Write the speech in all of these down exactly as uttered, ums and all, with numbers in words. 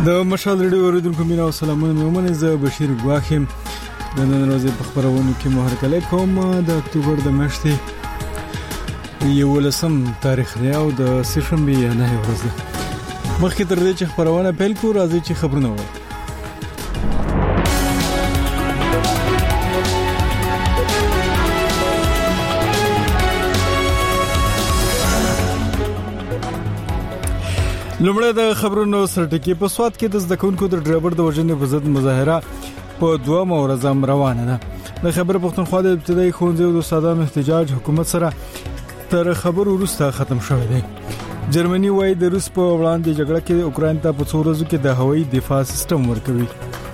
د مشال ریډیو اوریدونکو مینا او سلامونه مې زه بشیر ګواخم د نن ورځې په خبرونه کې مهرکله کوم د اکتوبر د میاشتې یولسم تاریخ دی او د سشنبه نه ورځ ده. مخکې تر دې چې خبرونه پیل کړو راځي چې خبرونه وو. لومړی د خبرونو سرټکی په سواد کې د زدکونکو د ډرایور د وژنې په ضد مظاهره په دوه مورزم روانه ده. د خبر پښتونخوا د ابتدایي ښوونځي او د استادانو احتجاج حکومت سره تر خبرو وروسته ختم شوی دی. جرمني وايي د روس په وړاندې جګړه کې اوکراین ته په څو ورځو کې د هوایي دفاع سیستم ورکوي.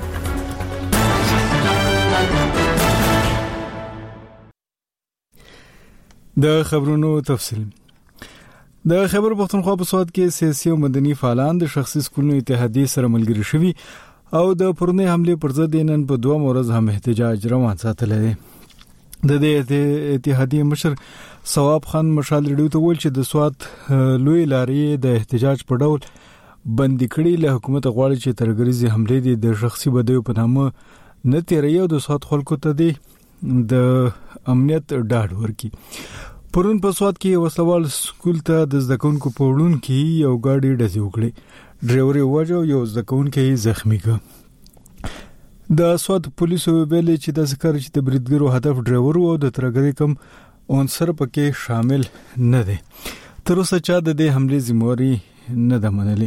د خبرونو تفصیل. د خبر پښتونخوا په سواد کې سیاسي او مدني فعالان د شخصي سکولونو اتحادیې سره ملګري شوي او د پرونی حمله پر ضد نن په دوه مورز هم احتجاج روان ساتل دي. د دې اتحادیې مشر ثواب خان مشال ریډیو ته ویل چې د سواد لوی لارې د احتجاج په ډول بندي کړي له حکومت غواړي چې ترګریزي حمله دي د شخصي بدیو په نامه نه تیري او د سواد خلکو ته دي د امنیت ډاډ ورکړي. پرون په سواد کې وسوال سکول ته د زدکونکو په وړون کې یو ګاډي ډزې وکړې. ډرایور یې وژو یو زدکونکو زخمی کړ. د سواد پولیسو ویلي چې د ذکر چې د بریدګرو هدف ډرایور او د ترګری کم عنصر پکې شامل نه دي. تر اوسه چا د دې حمله ذمہواری نه ده منلې.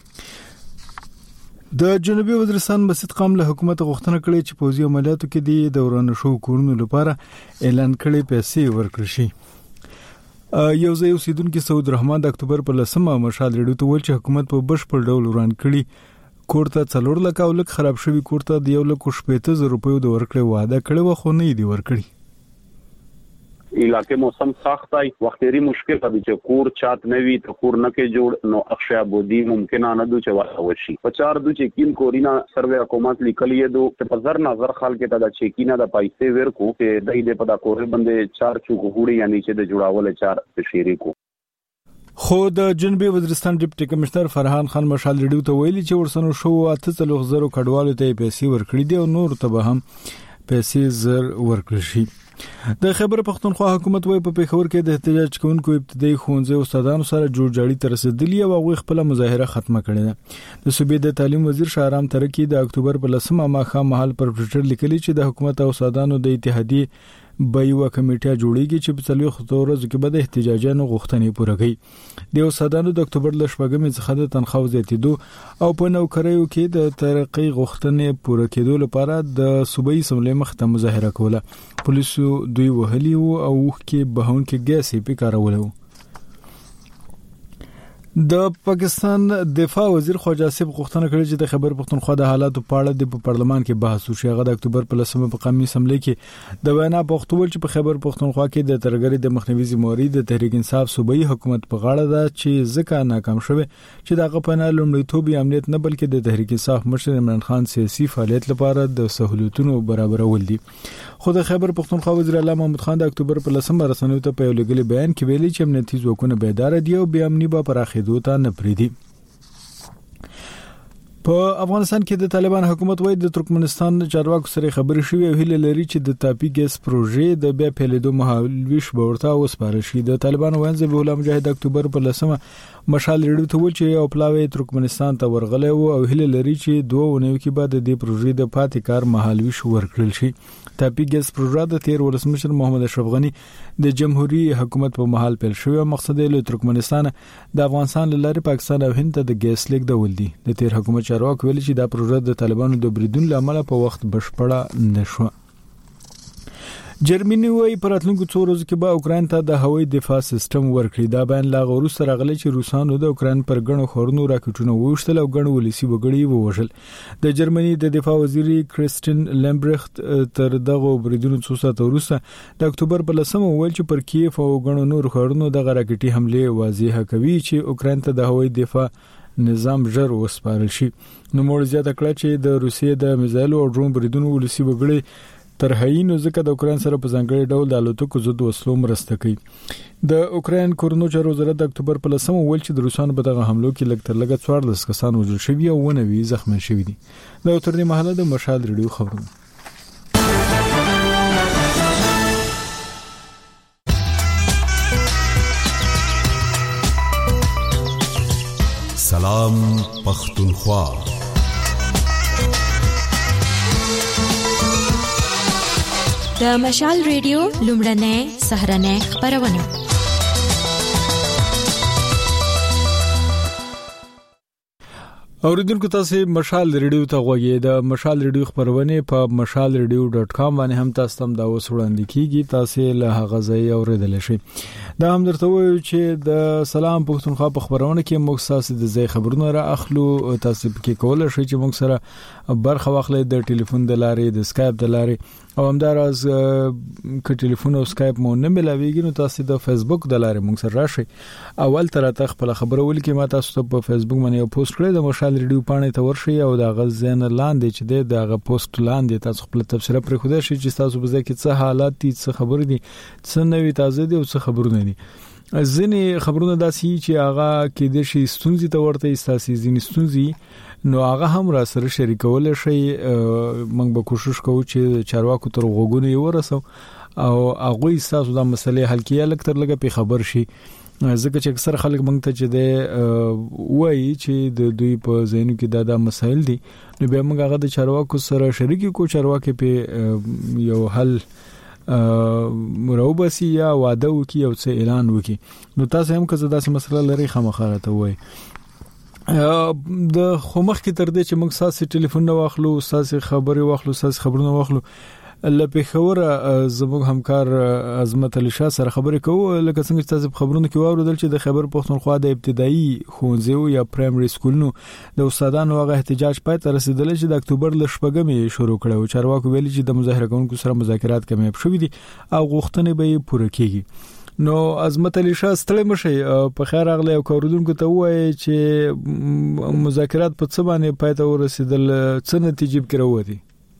د جنوبي وزیرستان مسجد قوم له حکومت غوښتنه کړې چې پوځي عملیاتو کې د دوران شو کورونو لپاره اعلان کړي پیسې ورکړي شي. یو ځای اوسیدونکو سعود رحمان د اکتوبر په لسمه مشال ریډیو ته ویل چې حکومت په بشپړ ډول وران کړي کوړه څلور لک او لک خراب شوی کوړه د یو لک شپږ زره روپیو د ورکړې وعده کړې و خو نه دی ورکړي. علاقې موسم سخت دی وختي مشکل دی چې کور چات نوي ته کور نه کې جوړ نو اخشا بودی ممکن نه دو چې وشي په چار دو چې کین کورینا سروې حکومت لیکلی دو چې په زر نظر خلک ته د چیکینا د پیسې ورکو چې دای دې په دا کورې باندې چار چوک هوړي یعنی چې د جوړاول چار شيري کو. خو د جنوبي وزیرستان ډیپټي کمشنر فرحان خان مشال ریډیو ته ویلي چې ورسنو شو اته څلور زره کډوالو ته پیسې ورکړي دي او نور ته به هم پیسې زر ورکړي شي. د خبر پښتونخوا حکومت وايي په پیښور کې د احتجاج کوونکو ابتدایي ښوونځي او استادانو سره جوړجاړي تر رسیدلی او هغه خپل مظاهره ختمه کړې ده. د صوبې د تعلیم وزیر شاهرام ترکی د اکتوبر په لسمه ماخه محل پر ټویټر لیکلي چې د حکومت او استادانو د اتحادیې بایو کمیټه جوړیږي چې په څلوي خطورزو کې به د احتجاجونو غوښتنې پوره کړي. د استادانو د اکتوبر ل شپږمې څخه د تنخواه زیاتېدو او په نوکریو کې د ترقۍ غوښتنې پوره کېدو لپاره د صوبایي سملې مخ ته مظاهره کوله. پولیسو دوی وهلي او کې بهون کې ګیسې په کارول. د پاکستان دفاع وزیر خواجه آصف غوښتنه کړې چې د خبر پښتونخوا د حالاتو په اړه د پارلمان کې بحث وشي. هغه د اکتوبر په لسمه په قومي اسمبلی کې د وینا پښتول چې په خبر پښتونخوا کې د ترګری د مخنیوي ذمہواری د تحریک انصاف صوبایي حکومت په غاړه ده چې ځکه ناکام شوه چې دغه په نه لومړیتوب امنیت نه بلکې د تحریک انصاف مشر عمران خان سیاسي فعالیت لپاره د سہولتونو برابرول دي. خو د خبر پښتونخوا وزیر اعلی محمود خان د اکتوبر په لسمه رسنیو ته په یو لګلي بیان کې ویلي چې امنیتي ځواکونه بیدار دي او بیا امنیت به پراخېدو ته نه پریدي. په افغانستان کې د طالبان حکومت وايي د ترکمنستان چارواکو سره خبرې شوې او هیله لري چې د تاپی ګیس پروژې د بیا پیلېدو مهالويش به ورته وسپارل شي. د طالبان وایي ذبیح الله مجاهد اکتوبر په لسمه مشال ریډیو ته ویل چې یو پلاوی ترکمنستان ته ورغلی او هیله لري چې دوه ونیو کې بعد د دې پروژې د پاتې کار مهالويش ورکړل شي. تاپی ګیس پروژه د تیر ولسمشر محمد اشرف غنی د جمهوریت حکومت په محل پیل شوی او مقصد یې له ترکمنستان د افغانستان لاره پاکستان او هند ته د ګیس لیږدول دي. د تیر حکومت چارواکو ویلي چې دا پروژه د طالبانو د بریدون لامل په وخت بشپړه نشوه. جرمني وايي په راتلونکو څو ورځو کې به اوکراین ته د هوایي دفاع سیستم ورکړي. دا بیان لا غوښتل راغلی چې روسانو د اوکراین پر غنو خورنو راکټونه وښتل او غنو ولسی وګړي ووژل. د جرمني د دفاع وزیر کریستین لمبرخت تر دغه بریدونو څو ساعت وروسته د اکتوبر په لسمه ویل چې پر کیف او غنو نور خورنو د راکټي حمله واضحه کوي چې اوکراین ته د هوایي دفاع نظام ژر وسپارل شي. نو موږ زیاته کړه چې د روسیې د میزایل او ډرون بریدونو ولسی وګړي ترهایی نو ځکه د اوکرين سره په ځانګړي ډول د الوتکو ضد وسلو مرسته کوي. د اوکرين کورنو چارو وزارت د اکتوبر په لسمه ویل چې د روسانو په دغه حملو کې لږ تر لږه څوارلس کسان وژل شوي او ونوي زخمي شوي دي. د تر دې مهاله د مشال ریډیو خبرونه. سلام پختونخوا. د مشال ریډیو لومړنۍ سهرنۍ خبرونه. اوریدونکو تاسو مشال ریډیو ته غوږی د مشال ریډیو خبرونه په مشال ریډیو ډاٹ کام باندې هم تاسو تم دا وسوړاندې کیږي. تاسو له هغه ځای اوریدل شئ. دا هم درته وایو چې د سلام پښتونخوا په خبرونه کې موږ تاسو د ځای خبرونه را اخلو. تاسو پکې کولای شئ چې موږ سره برخه واخلئ د ټلیفون د لارې د اسکایپ د لارې او همداراز ک ټلیفون او اسکایپ مو نه ملاويږي نو تاسو د فیسبوک د لارې موږ سره راشئ. اول تر ته خپل خبرو ولیکئ. ما تاسو ته په فیسبوک باندې یو پوسټ کړی د مشال ریډیو پاڼې ته ورشئ او دا غزن لاندې چې دغه پوسټ لاندې تاسو خپل تفسیر پرې خوده شئ چې تاسو به ځکه څه حالات دي څه خبر دي څه نوې تازه دي او څه خبرونه دي. ځینې خبرونه داسي چې هغه کې د شي ستونزې ته ورته استاسي ځینې ستونزې نو هغه هم را سره شریکول شي. موږ به کوشش کوو چې چارواکو تر غوګونو یې ورسو او هغه تاسو د مسلې حل کیه لکه تر لګه په خبر شي. ځکه چې اکثر خلک موږ ته چې د وایي چې د دوی په ذهنو کې دا د مسایل دي نو به موږ هغه د چارواکو سره شریک کو چارواکي په یو حل مروبسي یا واده وکي او څه اعلان وکي. نو تاسو هم که زدا سم مسله لري خامخاله ته وایي. د خومخ کې تر دې چې موږ ساسي ټلیفون نه واخلو ساسي خبري واخلو ساسي خبرونه واخلو لپاره خبر زموږ همکار عظمت علي شاه سره خبرې کوو. لکه څنګه چې تاسو خبرونه کې واوریدل چې د خبر پښتونخوا د ابتدایي ښوونځیو یا پرایمري سکولونو د استادانو هغه احتجاج پای ته رسیدل چې د اکتوبر ل شپږمې شروع کړو. چارواکو ویلي چې د مظاهره کوونکو سره مذاکرات کامیاب شوې دي او غوښتنې به پوره کیږي. نو عظمت علي شاه ستړي مشي په خیر اغله او کوردونکو ته وایي چې مذاکرات په څه باندې پای ته ورسیدل څه نتیجې کړو دي.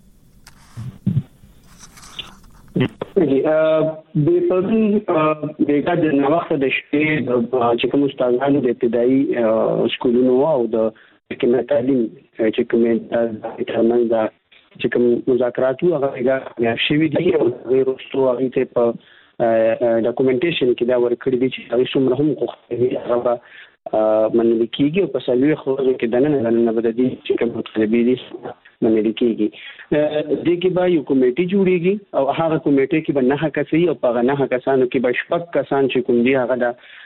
د پرون د ګډ نوښت د شپې چې کوم استادانو د ابتدایي سکولونو او د کمیټه تعلیم چې کوم د ترمنځ چې کوم مذاکرات هغه هغه شوي دي او غیر رسو هغه ته په ډاکومېنټیشن کې دا ورکړی دي چې هغه څومره هم کوخته هغه منل کیږي او په سلوي خروج کې دنه نه بددي چې کوم مطالبه دي منل کیږي. د دې کې به یو کمیټه جوړیږي او هغه کمیټه کې به نه کسي او په نه کسانو کې به شپږ کسان چې کوم دي هغه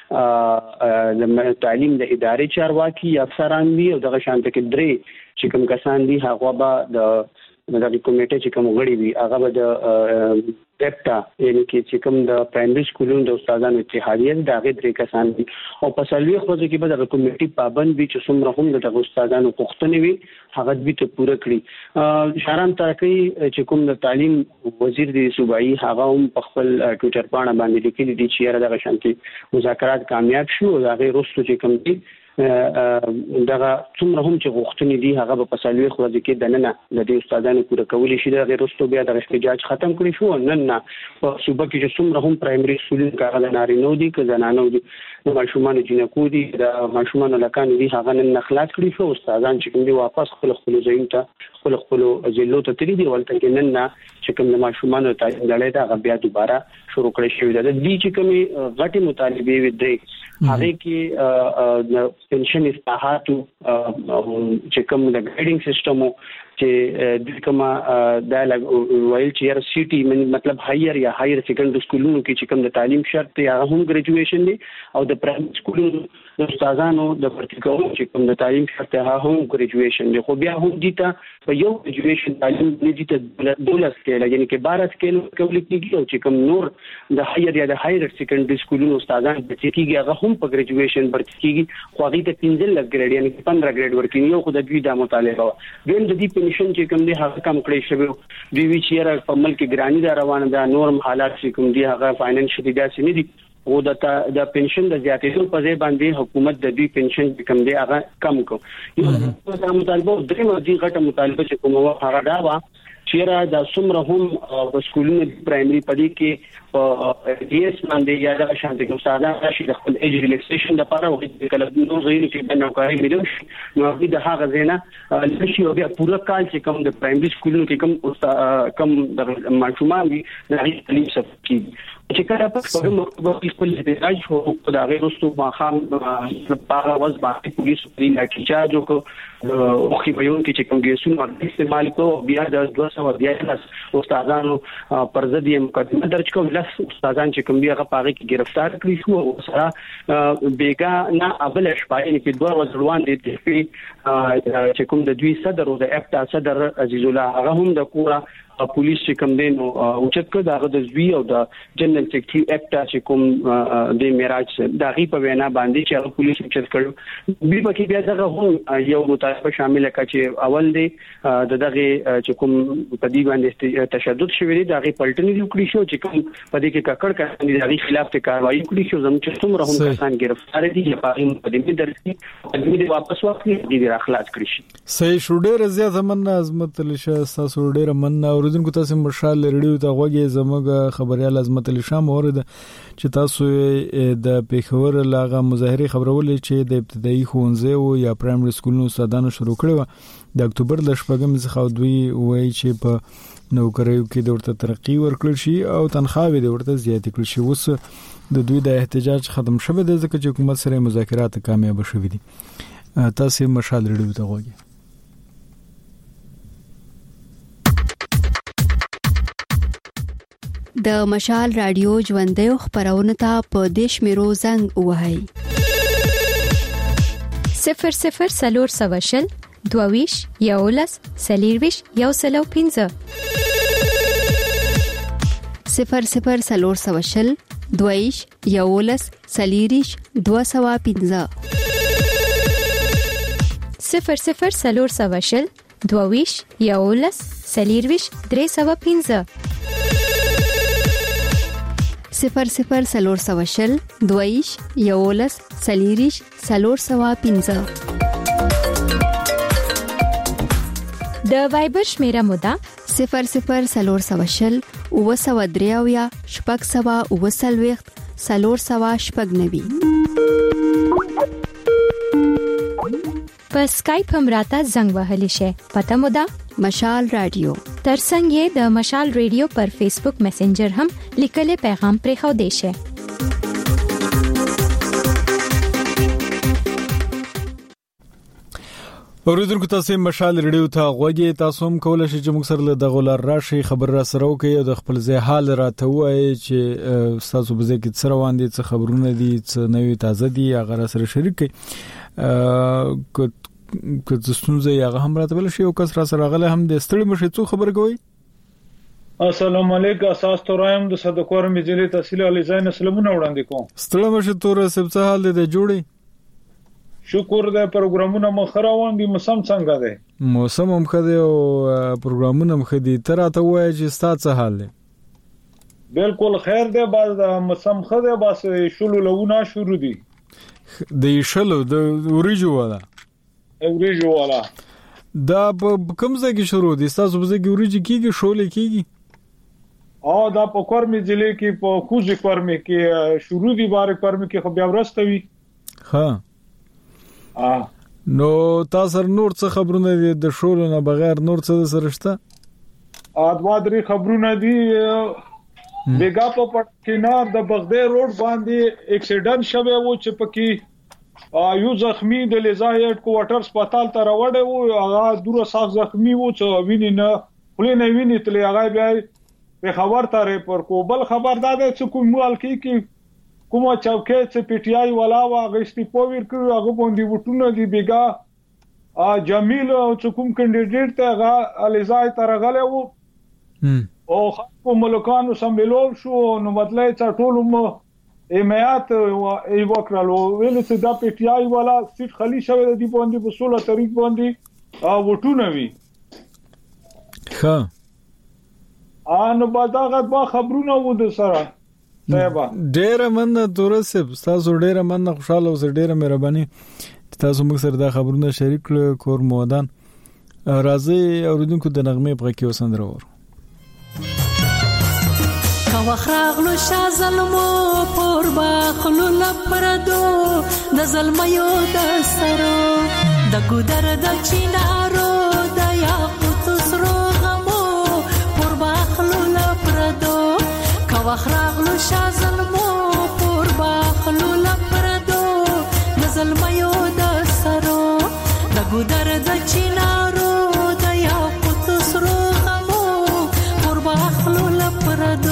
د تعلیم د ادارې چارواکي افسران دي او دغه شانته کې درې چې کوم کسان دي هغه به د د کمیټه چې کوم غړي وي هغه به د ډیپټا یعنی چې کوم د پرایمري سکولونو د استادانو اتحادیه د هغه درې کسان دي او په سلوي خوځ کې به د کمیټې پابند وي چې څومره هم د استادانو غوښتنې وي هغه به ته پوره کړي. شهرام ترقی چې کوم د تعلیم وزیر دی صوبایي هغه هم په خپل ټوئیټر باندې باندې لیکلي دي چې دغه شانتي مذاکرات کامیاب شو او هغه رسو چې کوم دي دغه څومره هم چې غوښتنې دي هغه په سلوي خوځ کې دننه د دې استادانو پوره کولی شي. د غیر رسو بیا د احتجاج ختم کړی شو نن نه په صوبه کې چې څومره هم پرایمري سکولونو کې د نارینو دي که زنانو دي د ماشومان جنکو دي د ماشومان لکان دي هغه نن خلاص کړی شو. استادان چې کوم دي واپس خپل خپل ځای ته خپل خپل ضلعو ته تللی دي ولته کې نن نه چې کوم د ماشومان تعلیم لړۍ دا بیا دوباره شروع کړی شوی دی. د دې چې کومې غټي مطالبه وي د هغه کې د پنشن اصلاحات چې کوم د ګایډینګ سیستم چې د کومه د وایل چې ار سی ټي مطلب هایر یا هایر سیکنډري سکولونو کې چې کوم د تعلیم شرط دی هغه هم ګریجویشن دی او د پرایمري سکولونو د استادانو د پرتیکاو چې کوم د تعلیم شرط هغه هم ګریجویشن دی. خو بیا هم دي ته په یو ګریجویشن تعلیم دي ته دولس کې یعنی کې بارہ سکیل کول کېږي او چې کوم نور د هایر یا د هایر سیکنډري سکولونو استادان د کېږي هغه هم په ګریجویشن برت کېږي. خو هغه ته پنځه لږ ګریډ یعنی پندرہ ګریډ ورکړي یو خو د دوی د مطالبه وین د دې پنشن چې کوم دی هغه کم کړی شوی دی وی چې په ملک ګرانی دا روانه ده نورم حالات چې کوم دی هغه فاینانشلی داسې نه دي او د د پنشن د زیاتېدو په ځای باندې حکومت د دې پنشن کم دی هغه کم کو. یو د مطالبه درې مودي غټه مطالبه چې کومه هغه دا و چیرې د څومره هم په سکولونو پرایمري پدې کې په ډي اس باندې یا د شانتي کوم ساده راشي د خپل ایج ریلیکسیشن لپاره او د کله نو غوښنه کې د نوکاری ملو نو د هغه زینه لشي او بیا پوره کال چې کوم د پرایمري سکولونو کې کوم کم د ماشومان دي د هغې تعلیم سفر چې کله په کومه خپل احتجاج هو په دغه وروسته ما خام په واز باندې پولیس پرې لاټي چارج وکړ او خو په یو کې چې کوم ګیسونه استعمال کوو بیا د دوه سوه بیا لاس استادانو پر ضد یې مقدمه درج کوم لاس استادان چې کوم بیا هغه کې گرفتار کړی شو او سره بیګا نه اول شپه کې دوه ورځ دي چې کوم د دوی صدر او د اف صدر عزیز الله هغه هم د کوره پولیس چې کوم دین او چت کړ داغه د زوی او د جنرال سیکریټری اکټ چې کوم د معراج دغه په وینا باندې چې هغه پولیس چت کړ به پکې بیا دغه هم یو مطالبه شامل کړه چې اول دی د دغه چې کوم په دی باندې تشدد شوی دی دغه پلټنې وکړي شو چې کوم په دې کې ککړ کړي دغه خلاف ته کاروایی وکړي شو زموږ چې څومره هم کسان گرفتار دي چې په مقدمه درسي په دې واپس واخلي دي اخلاص کړی شي صحیح شو ډېر زیات من عظمت لشه تاسو ډېر من اوریدونکو تاسو مشال لريو ته غوږی زموږ خبريال عظمت لشام اورید چې تاسو د پیښور لاغه مظاهره خبرولې چې د ابتدایي ښوونځي او یا پرایمري سکولونو استادانو شروع کړو د اکتوبر د شپږم څخه دوی وایي چې په نوکریو کې د ورته ترقی ورکړل شي او تنخواوې د ورته زیاتې کړل شي اوس د دوی د احتجاج ختم شوه د ځکه چې حکومت سره مذاکرات کامیاب شوه دي تاسو مشال لريو ته غوږی د مشال رادیو ژوندۍ خبرونه ته په دیش میرو زنګ وهاي صفر صفر سلور سواشل دوویش یولس سلیرویش یو سلو پینځه صفر صفر سلور سواشل دوویش یولس سلیریش دو سوا پینځه صفر صفر سلور سواشل دوویش یولس سلیرویش درې سوا پینځه صفر صفر سلور سواشل دویش یولس سلیریش سلور سوا پینځه د وایبر شمیره مودا صفر صفر سلور سواشل او سوا دریاویا شپږ سوا او سلويخت سلور سوا شپږ نوي په اسکایپ هم راته زنګ وهلی شي پته مودا مشال رادیو ترڅنګ یې د مشال رادیو پر فیسبوک میسنجر هم لیکلي پیغام پرې خو دی شي اوریدونکو تاسو مشال رادیو ته غوږی تاسو هم کولای شئ چې موږ سره د غولار راشي خبر را سره وکړئ او د خپل ځای حال راته وایي چې تاسو به ځکه څه روان دي څه خبرونه دي څه نوې تازه دي هغه سره شریک کړئ که څه یې هم راته بل شي او کس را سره غله هم د ستړي مشه څو خبر کوي السلام علیکم اساس تورایم د صدقور مجلې تحصیل علی زین سلامونه وړاندې کوم ستړي مشه تور سب څه حال دی جوړي شکر د پروګرامونو مخراوان دي موسم څنګه دی موسم هم خدي او پروګرامونه هم خدي تر ته وایي چې ستاسو حال دی بالکل خیر دی باز د موسم خدي بس شلو لونه شروع دي د شلو د اوریجو والا اوریجو والا دا کوم ځای کې شروع دي تاسو په ځای کې اوریجی کیږي شولې کیږي او دا په کورمې ضلع کې په خوځي کورمې کې شروع دي بار کورمې کې خو بیا ورستوي ها نو تاسو نور څه خبرونه دي د شولو نه بغیر نور څه سرشته اادوا درې خبرونه دي بیګا په پټینار د بغداد روډ باندې اکسیډنټ شوه و چې پکې یو زخمی د لیزاهټ کوارټر سپیټال ته راوړی و هغه دوره سخت زخمی و چې ویني نه خلې نه ویني تل هغه بیا په خبر ترې پر کوبل خبر داده چې کوم مال کې کې کومه چوکۍ چې پی ټی آی والا واغ استیپویر کړو هغه باندې وټونه دی بیګا جمیل او چې کوم کینډیډیټ ته هغه لیزای تر غلې و او خو ملکانو سمبلو شو نو مطلب چې ټول مو ایمیات ای وکړلو ویل چې دا پی ټی آی والا سیټ خالی شوی دی باندې په سوله طریق باندې وټونه وی ښه ان بعدغه با خبرونه و د سره صاحب ډېر مننه تورسب تاسو ډېر مننه خوشاله اوسئ ډېر مهرباني تاسو موږ سره دا خبرونه شریک کړل کور مودان راځي اوریدونکو د نغمه په کې وسندره ور کا وخراغلو شازلمو پر باخلو لپردو د زلمیو د سرو د ګودر د چینارو د یاقوت سرو غمو پر باخلو لپردو کا وخراغلو شازلمو پر باخلو لپردو د زلمیو د سرو د ګودر د چینارو د یاقوت سرو غمو پر باخلو لپردو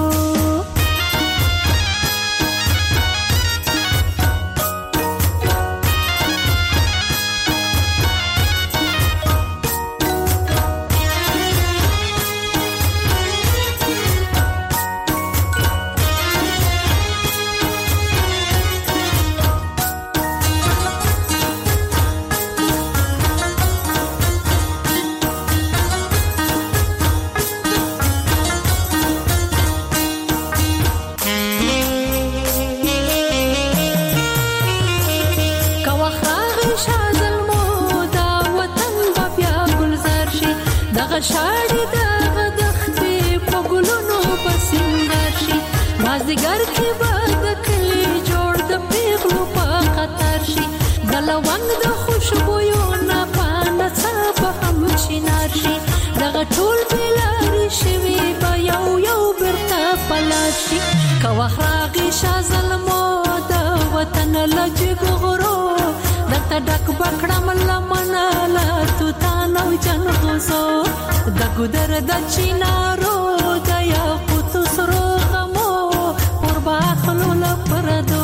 شاړې د دختې په ګلونو پسندر شي مازدیګر کې به د کلي جوړ د پیغلو په قطر شي د لونګ د خوشبویو نه پاڼه څه به هم چینار شي دغه ټول بېلارې شوي به یو یو بیرته پلار شي که وخت راغی شاه زلمو د وطن له جګغرو درته ډک به کړم لمنه له توتان او جنغوزو د ګودر د چینارو د یاقوت سرو غمو پر باخلو لپردو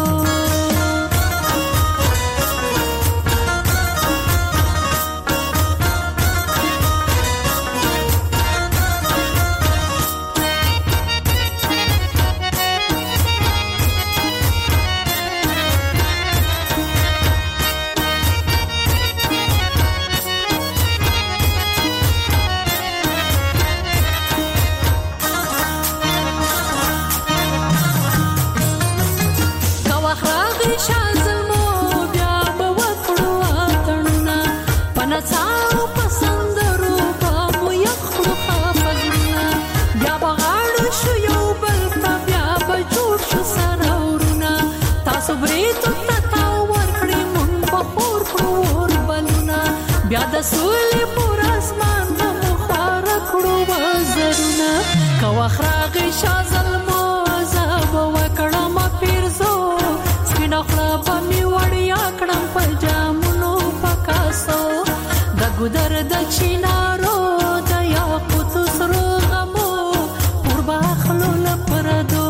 بیا د سولې پر اسمان په مخار کړو وزرونه که وخت راغی شاه زلمو زه به وکړم پیرزو سپینه خوله به مې وړیا کړم په جامونو په کاسو د ګودر د چینارو د یاقوت سرو غمو پر باخلو لپردو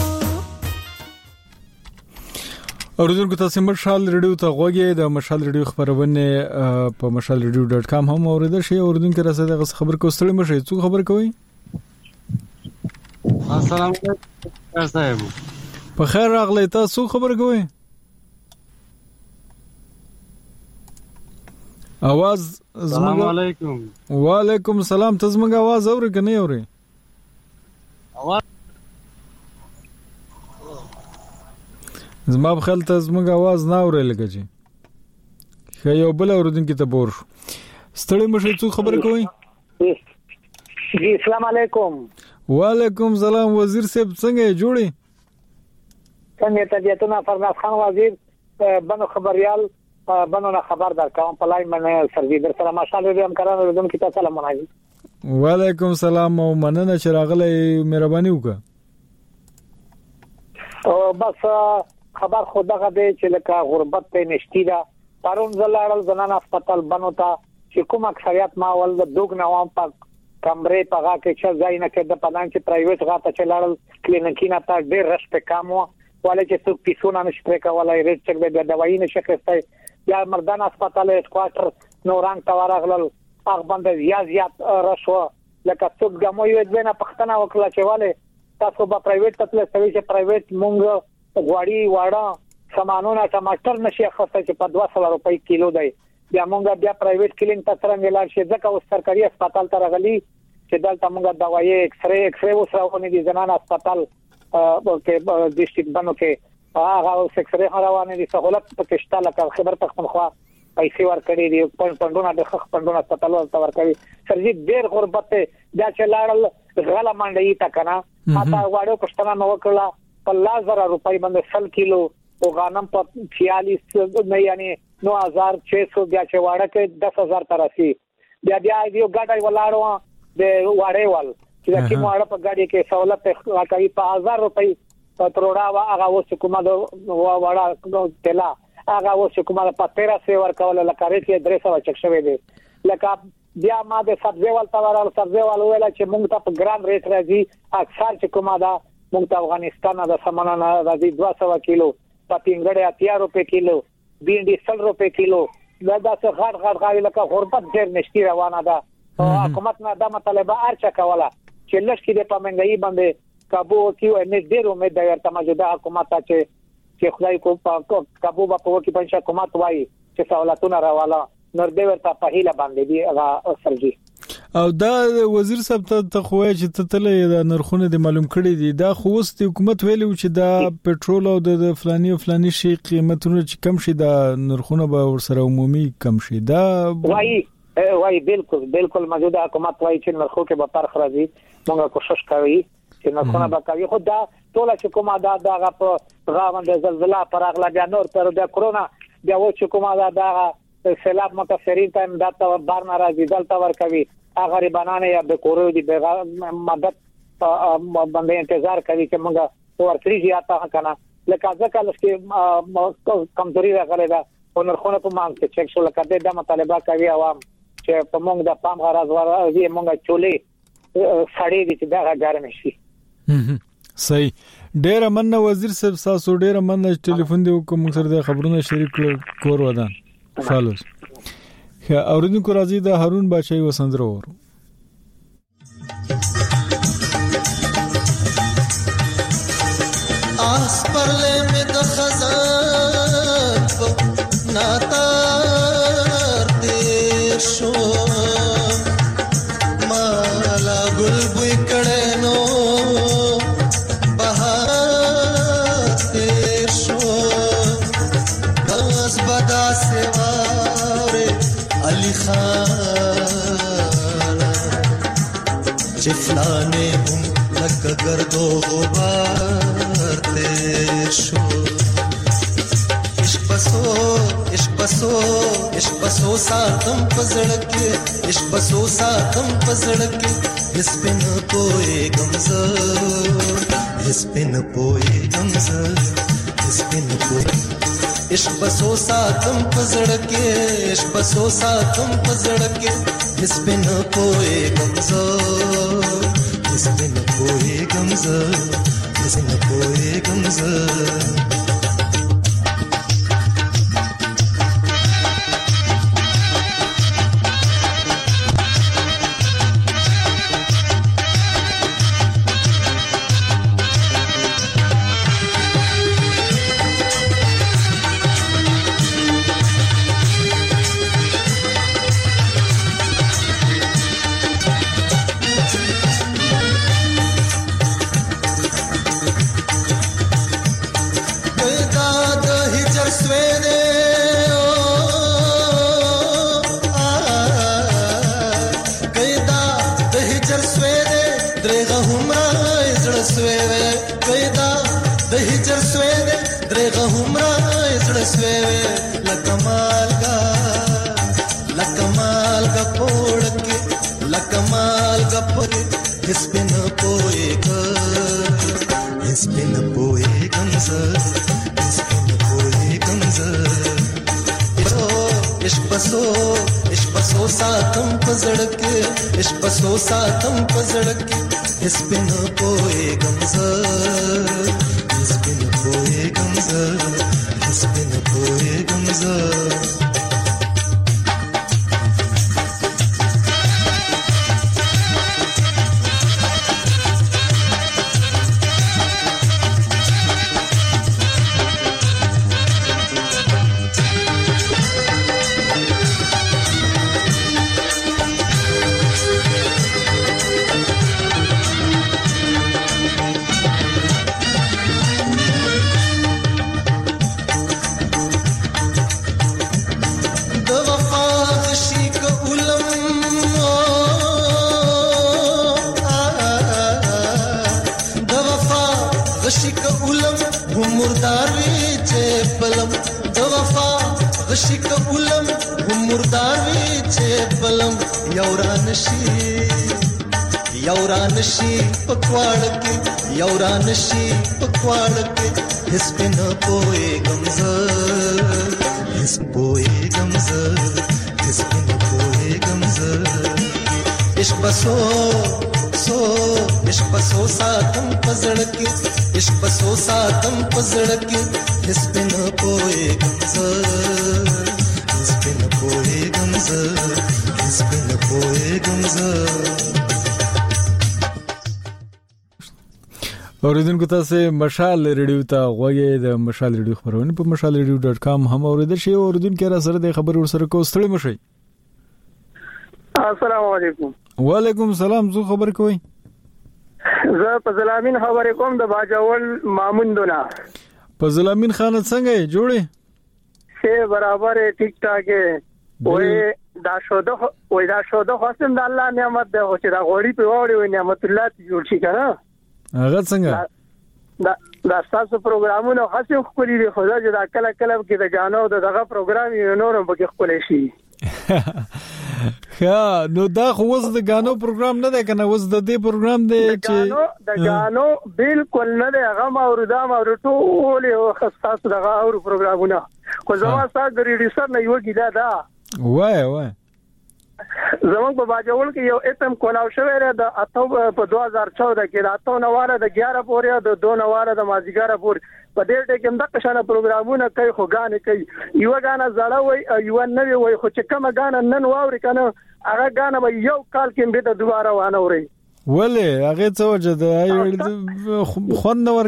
اوریدونکو تاسو مشال ریډیو ته غوږی د مشال ریډیو خبرونه په مشال ریډیو ډاټ کام هم اوریدل شي اوریدونکو راځي د خبر کوستړی مشه څو خبر کوي السلام علیکم صاحب په خیر راغلی تاسو خبر کوي आवाज السلام علیکم وعلیکم السلام تاسو موږ आवाज اورئ کنه اورئ आवाज زما په خیال ته زموږ आवाज نه اوري لګی چې خو یو بل اوردونکو ته بور ستړي مشه څو خبره کوي جی السلام علیکم وعلیکم السلام وزیر صاحب څنګه جوړی څنګه طبيعتونه فرناز خان وزیر بنو خبريال بنو نه خبر در کوم په لای باندې سروي در سره ماشاءالله دې هم کارانو دم کی تاسو سلام علیکم وعلیکم السلام او مننه چې راغلی مهرباني وکړه او بس خبر خدغه دی چې لکه غربت ته نشتی دا پرون زلاړل زنان هسپتال بنو تا چې کوم اکثریت ما ول د دوګ نوام په کمرې په غا کې چې ځای نه کې د پدان چې پرایویټ غا ته چلاړل کلینیکینا ته ډېر رش په کامو ولې چې څوک پیسونه نشي کولای ریټ چک د دوايي نشي خسته یا مردان هسپتال هډ کوارټر نوران توارغلل هغه باندې زیات زیات رشوه لکه څوک ګمو یو د نه پښتنه وکړه چې والے تاسو په پرایویټ ته تللی چې پرایویټ مونږ غواړي واړه سامانونه ټماټر نشي اخیستل چې په دوه سوه روپۍ کیلو دی بیا مونږ بیا پرایویټ کلینیک ته څنګه لاړ شي ځکه اوس سرکاري هسپتال ته راغلي چې دلته مونږ دوايي ایکس ری ایکس ری وسراونه دي زنان هسپتال په ډیسټریکټ باندې کې هغه ایکس ری روانه دي سہولت پکې شته لکه خبر پخپل خو پیسې ورکړي دي پون پندونه د خخ پندونه ستلو تور کوي سرجی ډیر غربت دا چې لاړل غلا منډي تا کنه ماته واړو پښتنه نو وکړه په لازر روپۍ باندې سل کیلو او غنم په छियालीस نه یعنی نو हज़ार छह सौ بیا چې واړه کې دس हज़ार ترسي بیا بیا یو ګاډي ولاړو د واړې وال چې چې ماړه په ګاډي کې سہولت کوي په هزار روپۍ په تروړا وا هغه وڅ کومه د واړه تلا هغه وڅ کومه په تیرہ سو ورکول لکه ریټ درې سو چک شوی دی لکه بیا ما د سبزی وال تاورال سبزی وال ویل چې موږ ته په ګرام ریټ راځي اکثر چې کومه دا موږ ته افغانستان د سمنه راځي دوه سو کیلو په پینګړې اتیا روپے کیلو بینډي سل روپے کیلو دا د غړ غړ غاوی لکه غربت ډېر نشتی روانه ده او حکومت نه د مطالبه ارچا کوله چې لږ کې د پامنګي باندې کابو کیو نه ډېر امید ده ورته موجوده حکومت چې چې خدای کو کابو په وکی پنځه حکومت وایي چې سہولتونه راواله نور دې ورته په هیله باندې دی هغه سرجی او دا وزیر صاحب ته خوای چې ته تلې د نرخونه د معلوم کړي دي دا خو اوس د حکومت ویلو چې دا پټرول او د فلاني او فلاني شي قیمتونه چې کم شي دا نرخونه به ورسره عمومي کم شي دا وایي وایي بالکل بالکل موجوده حکومت وایي چې نرخو کې به فرق راځي موږ کوشش کوي چې نرخونه به کوي خو دا ټول چې کومه دا دغه په غاوند زلزلہ پر اغلا بیا نور پر د کرونا بیا و چې کومه دا دغه سیلاب متاثرین ته امداد ته بار ناراضي دلته ور کوي غریبانانه یا به کورو دي مدد باندې انتظار کوي چې موږ ورکړي زیاته کنه لکه ځکه لکه کمزوري راغله دا ونرخونه په مانګ کې چک شو لکه د مطالبه کوي عوام چې په موږ د پام غراز ورغلي موږ چولې سړې دي چې دا ګرم شي صحیح ډېر مننه وزیر صاحب تاسو ډېر مننه ټلیفون دی کوم سره د خبرونه شریک کور ودان فالوز خا اوریدونکو راځي د هارون بچای وسندرو ورو آس پرلے میں د خزان ناتار دیر شو مالا گل بوئی کڑے نو بہار دیر شو داس بدا سوارے علی خان چفلانے ہم لگ گردو غبار تیر شو عشق بسو عشق بسو عشق بسو ساتم پزڑکے عشق بسو ساتم پزڑکے اس پہ نہ کوئی غمزہ اس پہ نہ کوئی غمزہ اس پہ نہ کوئی عشق بسو ساتم پزڑکے عشق بسو ساتم پزڑکے اس پہ نہ کوئی غمزہ اس پہ نہ کوئی غمزہ اس پہ نہ کوئی غمزہ ساتم پزڑکے اس پہ نہ کوئی غمزہ اس پہ نہ کوئی غمزہ اس پہ نہ کوئی غمزہ چې بلم د وفا غشي کولم مردار وی چې بلم یوران شي یوران شي پکواړ کې یوران شي پکواړ کې هیڅ په نه پوي غمزه هیڅ پوي غمزه هیڅ په نه پوي غمزه عشق بسو سو عشق بسو ساتم پزړ کې عشق بسو ساتم پزړ کې هیڅ په نه پوي غمزه هیڅ په نه پوي غمزه هیڅ په نه پوي غمزه اوریدونکو تاسو مشال ریډیو ته غوږی د مشال ریډیو خبرونه په مشال ریډیو ډاټ کام هم اوریدل شي. اوریدونکو را سره د خبر ور سره کو ستړي مشي. السلام علیکم. وعلیکم السلام. زه خبر کوي زه فضل امین خبر کوم د باجاول ماموندونه. فضل امین خان څنګه جوړه شه برابر ټیک ټاک وې دا شوده وې دا شوده خاصم د الله نعمت ده چې دا غوړي په وړي وې نعمت الله جوړ شي کنه. هغه څنګه دا دا تاسو پروګرامونه خاصه خپلې دي خو دا چې دا کله کله کې د غانو دغه پروګرام یو نورم پکې خپلې شي. ها نو دا خو اوس د غانو پروګرام نه دی کنه اوس د دې پروګرام دی چې د غانو بالکل نه دی هغه موردا مورټو ولې خاصه دغه اور پروګرامونه خو زما سره د ریډیسر نه یو ګیدا دا وای وای زمونږ په باجوړ کې یو اتم کولاو شوی دی د اته په دوه هزار چودہ کې د اته نواله د اګیاره پورې د دوه نواله د مازیګاره پورې په دې ټکي هم د قشانه پروګرامونه کوي خو غانې کوي یو غانه زړه وای یو نوې وای خو چې کومه غانه نن واوري کنه هغه غانه به یو کال کې به د دوباره وانه وري ولې هغه څه وجه ده خون نه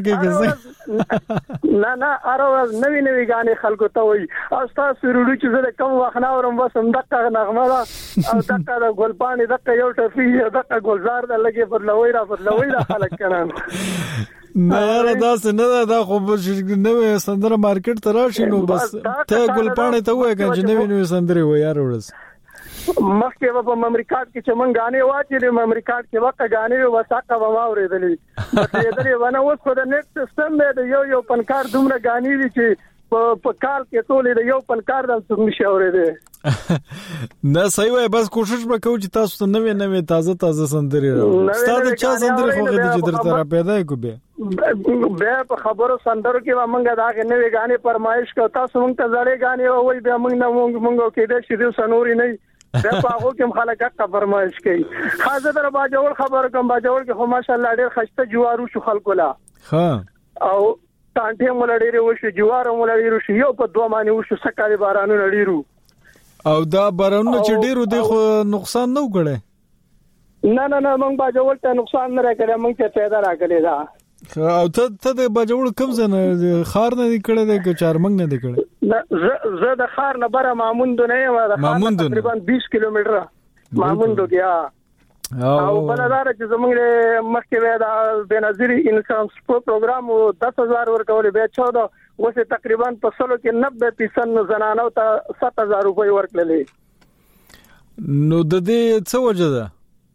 ورګي نه نه اروز نوې نوې غانې خلکو ته وای او تاسو ورودو چې زه کوم وخت نه ورم بس هم دغه نغمه ده او دغه د ګلپانی دغه یو ټفي دغه ګلزار د لګي پر لوي را پر لوي را خلک کنه نه را داس نه دا خو نوې سندره مارکیټ ته راشي نو بس ته ګلپانی ته وای کنه چې نوې نوې سندره وای یار ورس مخکې په امریکا کې چې مونږ غانې واچې د امریکا کې وخت غانې وساقه به ما اورېدلې بس دې ونه اوس خو د نیټ سیستم دی یو یو پنکار دومره غانې دي چې په کال کې ټولې د یو پنکار د څنګه شي اورېدې نه صحیح وای بس کوشش وکړو چې تاسو ته نوې نوې تازه تازه سندرې ستاسو چا سندرې خو دې چې درته را پیدا کو به به په خبرو سندرو کې مونږه دا نوې غانې فرمایش کو تاسو مونږ ته زړې غانې وای به مونږ نه مونږ مونږ کې دې چې سنوري نه دا هغه کوم خلک حق فرمایش کوي خاصه در باجوړ خبر کوم باجوړ کې خو ماشاءالله ډېر خسته جوارو شو خلکو لا ها او تانټه مولډيري وشو جوارو مولډيرو شو یو په دوه معنی وشو سکاري بارانو نړیرو او دا بارانو چې ډیرو دی خو نقصان نه وکړي نه نه نه مونږ باجوړ ته نقصان نه راکړي مونږ ته پیدا راکړي دا او ته ته د باجوړ کوم ځنه خار نه کړي د چارمنګ نه کړي نه زه د خار نه بره ماموند نه یم د خار تقریبا بیس کیلومتر ماموند کې او بلدار چې زموږ مخکې وې د بنظیر انکم سپورت پروګرام دس هزار ورکول به چودہ اوس تقریبا په سلو کې نوے فیصد زنانو ته سات هزار روپۍ ورکړلې نو د دې څه وجه ده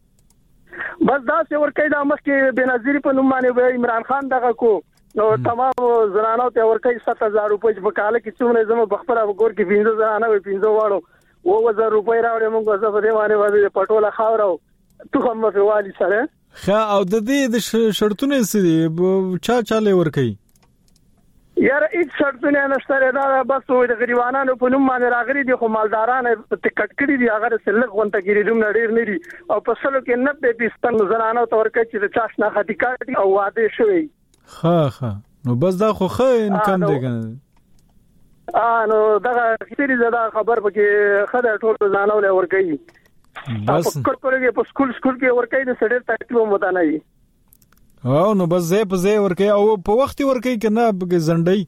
بس دا څه ورکې دا مخکې بنظیر په نوم باندې عمران خان دغه کو نو تمام زنانو ته ورکې سات هزار روپۍ په کال کې څومره زمو بخبره وګور کې پنځه زنانه وي پنځه واړو و هزار روپۍ راوړې موږ زه په دې باندې باندې پټوله خاورو تو هم په والی سره ښه او د دې د شرطونه سړي چا چاله ورکې یار هیڅ شرطونه نشته دا بس د غریبانو په نوم باندې راغلي دي خو مالداران ټکټ کړي دي هغه سلګ غونټه کړي دوم نړیر نه دي او په سلو کې نوے فیصد زنانو ته ورکې چې د چاشنا خاطی کاټي او واده شوی ها ها نو بس دا خو ښه انکم دی کنه ا نو دا خېری زدا خبر پکې خدای ټول زنانو له ورکې بس کورکورګه په سکول سکول کې ورکې د سړی تکلیف مو نه وي او نو بس زه په زه ورکې او په وخت ورکې کنه په زندۍ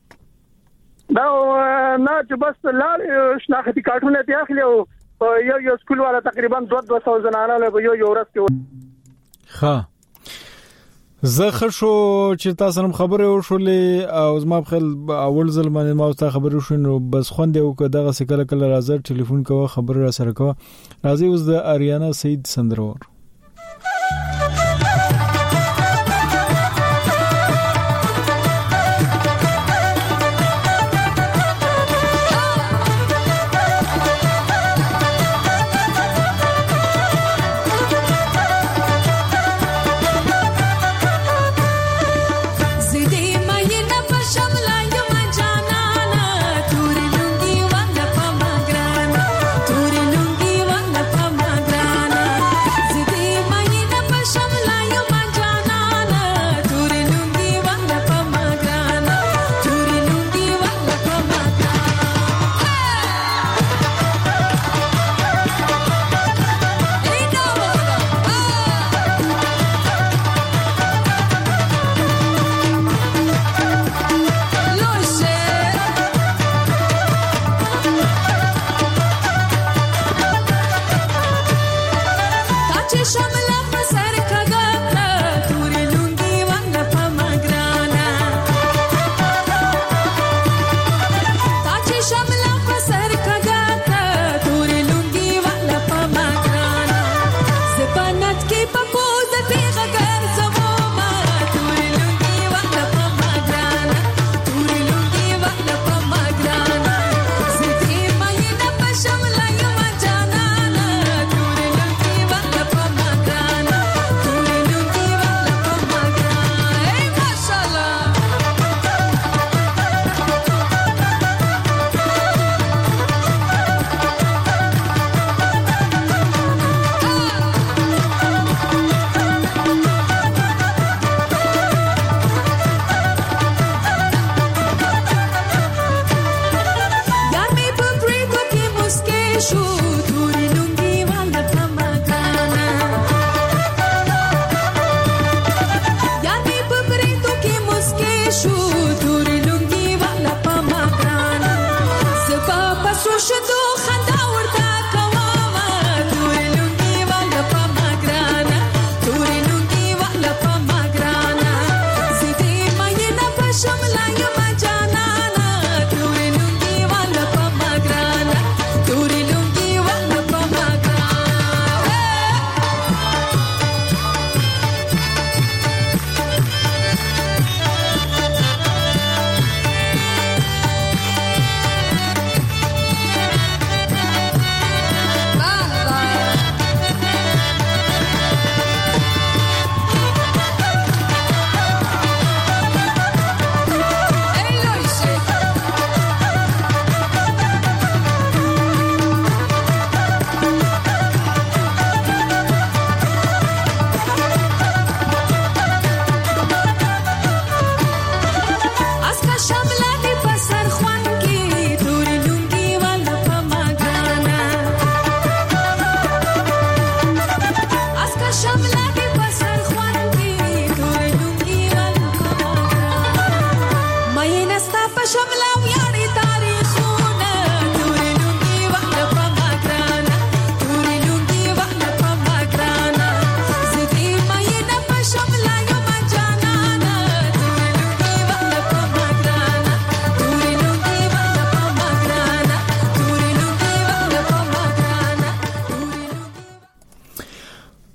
دا نه چې بس لاړ شناختی کارتونه ته اخلي او یو یو سکول والا تقریبا دوه سوه زنانه له یو یو ورځ کې ها زه خشو چې تاسو هم خبره وشولې او زما په خل اول ځل باندې ما تاسو خبرې وشو بس خوند یو کداغه سکل کله راځه ټلیفون کوه خبر را سره کوه راځي اوس د اریانا سید سندرور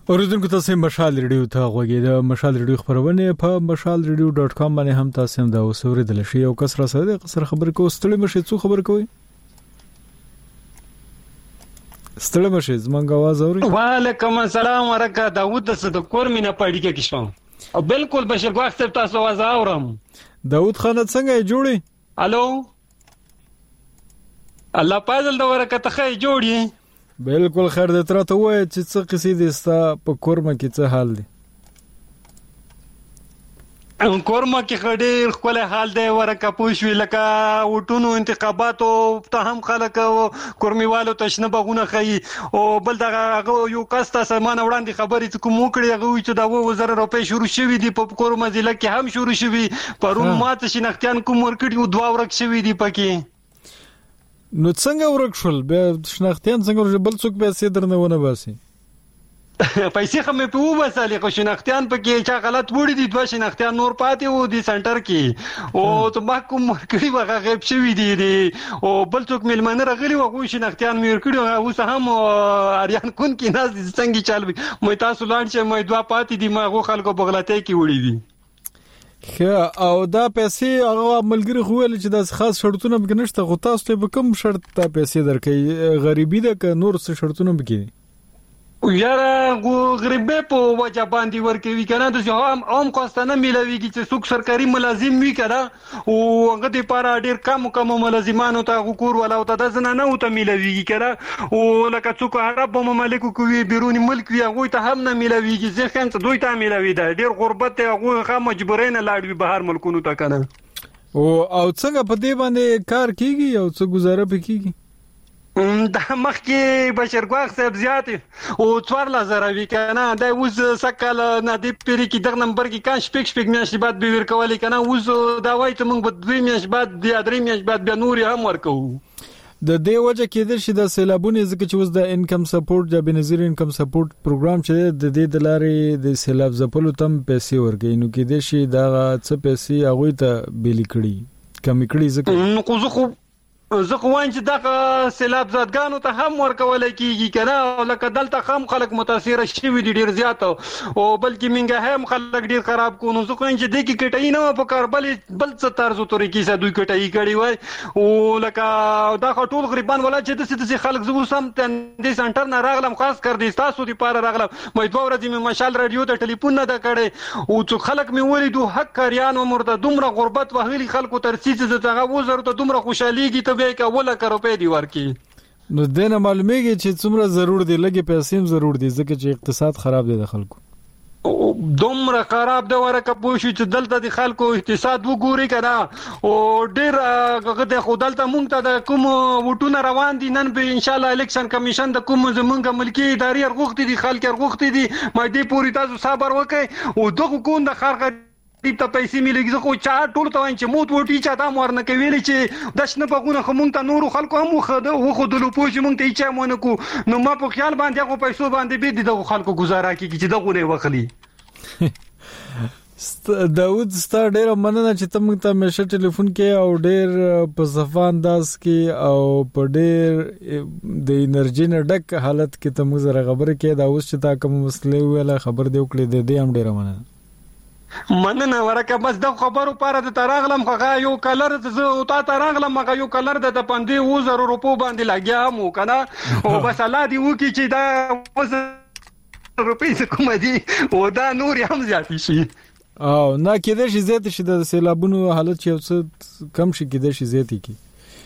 اوریدونکو تاسو مشال ریډیو ته غوږی د مشال ریډیو خبرونه په مشال ریډیو ډاټ کام باندې هم تاسو هم دا اوسوریدل شي او کس را سره قصر خبر کو ستړي مشه څو خبر کوي ستړي مشه زمونږ आवाज اوري وعلیکم السلام ورکه داوود د کور مینه پړی کې کښم او بالکل بشیر ګواخ صاحب تاسو आवाज اورم داوود خان څنګه جوړي الو الله پازل دا ورکه ته جوړي بالکل خیر د تر ته وای چې څه قصې دي ستا په کورمه کې څه حال دي ان کورمه کې خډیر خپل حال دی ورکه پوښوي لکه وټونو انتخاباتو ته هم خلک کورمیوالو تشنه بغونه خي او بل دغه یو کاسته سامان وړاندې خبرې کوم وکړي هغه چې دا وزر روپې شروع شوې دي په کورمه ضلع کې هم شروع شوې پرون ماته شنختيان کوم ورکړي دوه ورک شوې دي پکې نو څنګه ورک شول به شنختيان څنګه بل څوک پیسې درنه ونه باسي پیسې خو مې په وباسلې خو شنختيان پکې چا غلط وړي دي دوه شنختيان نور پاتې وو دي سنټر کې او ته محکوم کړي وغه غیب شوی دي دي او بل څوک ملمنه راغلي وغه شنختيان مې ورکړي اوس هم اریان کون کې ناز څنګه چالوي مې تاسو لاړ چې مې دوه پاتې دي ما غو خلکو بغلته کې وړي دي خه او دا پیسې هغه ملګری خو ول چې د خاص شرطونه بګنشته غو تاسو ته به کوم شرط ته پیسې درکې غریبي ده ک نور څه شرطونه بګی یاره غریبه په وجه باندې ورکوي کنه د هم عام کوستانه ملويږي چې څوک سرکاري ملازم وي کنه او هغه د پاره ډیر کم کم ملازمانو ته حقوق ولا او ته ځنه نه او ته ملويږي کنه او لکه څوک عرب مملکو کوي بیرونی ملک وي هغه ته هم نه ملويږي ځکه چې دوی ته ملوي ده ډیر غربت هغه خامہ مجبورین لاړوي بهر ملکونو ته کنه او او څنګه په دې باندې کار کیږي او څه گزاره پکېږي دا مخکې بشیر ګواخ صاحب زیات او څوار لزر وی کنه دا اوس سکل نه دی پیری کې دغه نمبر کې کان شپږ شپږ میاشتې بعد به ورکولې کنه اوس دا وایي ته موږ به دوه میاشتې بعد د درې میاشتې بعد به نور هم ورکو د دې وجه کې د شي د سیلابونو ځکه چې اوس د انکم سپورټ د بنظیر انکم سپورټ پروګرام چې د دې د لارې د سیلاب زپلو تم پیسې ورګي نو کې د شي دا څه پیسې هغه ته بیل کړي کمی کړي ځکه نو خو خو زه خو وایم چې دا سیلاب زادګانو ته هم ورکول کیږي کنه لکه دلته هم خلک متاثر شوي دي ډیر زیات او بلکې منګه هم خلک ډیر خراب کو نو زه خو چې د کی کټای نه په کار بل بل څه طرز او طریقې سره دوی کټای کړي وای او لکه دا ټول غریبان ولا چې د څه خلک زو سم د سنټر نه راغلم خاص کر دي تاسو دی پاره راغلم مې دوه ورځې مې مشال رادیو ته ټلیفون نه دا کړي او چې خلک مې ولیدو حق کاریان او مرده دومره غربت وهلي خلکو ترسیز زته وزر ته دومره خوشاليږي ته به کوله کروپې دی ورکی نو دنه معلومیږي چې څومره ضرور دی لګي پیسې هم ضرور دي ځکه چې اقتصاد خراب دی د خلکو دومره خراب دی ورکه پوښي چې دلته د خلکو اقتصاد وګوري کنه او ډیر هغه د خودلته مونږ ته د کوم وټونه روان دي نن به ان شاء الله الیکشن کمیشن د کوم زمونږ ملکی ادارې ارغوختي دي خلک ارغوختي دي ما دې پوری تاسو صبر وکړئ او دغه کوم د خلک ته پیسې ملګری خو چا ټول ته چې موت وټی چا دا مورنه کوي چې دښنه بغونه خمون ته نور خلکو هم خو خو خو د لوپوش مونږ ته چا مونږ کو نو ما په خیال باندې خو پیسو باندې به د خلکو گزاره کوي چې دغه نه وخلی داود ستا ډیر مننه چې تم ته مشه ټلیفون کې او ډیر په صفه انداز کې او په ډیر د انرژي نه ډک حالت کې تم زره خبره کې دا اوس چې تا کوم مسلې ویله خبر دی وکړې د دې هم ډیر مننه مننه ورکه بس د خبرو پاره د تراغلم خغه یو کلر زه او تا تراغلم هغه یو کلر د پندې وزر روپو باندې لګیا مو کنه او بس الله دی وکي چې دا وزر روپې کوم دي او دا نور هم زیات شي او نه کېده شي زیات شي د سیلابونو حالت چې اوس کم شي کېده شي زیات کی